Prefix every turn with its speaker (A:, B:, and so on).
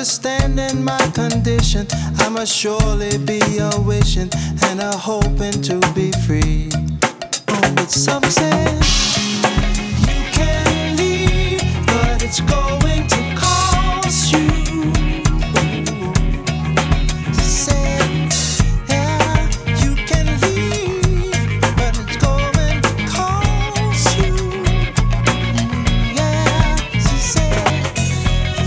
A: understanding my condition. I must surely be a wishing and a hoping to be free. Oh, but some say you can leave, but it's gone.